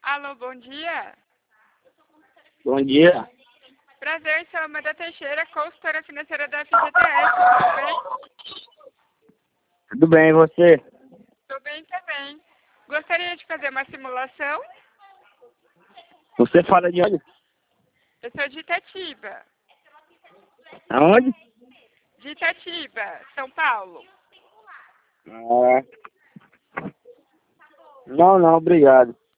Alô, bom dia. Bom dia. Prazer, sou Amanda Teixeira, consultora financeira da FGTS, tudo bem? Tudo bem, e você? Tudo bem também. Gostaria de fazer uma simulação? Você fala de onde? Eu sou de Itatiba. Aonde? De Itatiba, São Paulo. Não, obrigado.